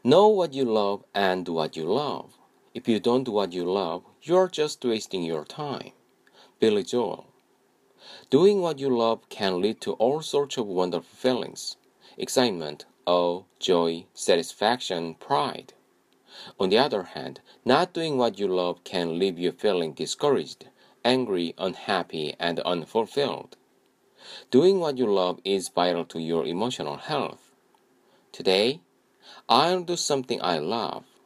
Know what you love and do what you love. If you don't do what you love, you're just wasting your time. Billy Joel. Doing what you love can lead to all sorts of wonderful feelings: excitement, awe, joy, satisfaction, pride. On the other hand, not doing what you love can leave you feeling discouraged, angry, unhappy, and unfulfilled. Doing what you love is vital to your emotional health. Today, I'll do something I love.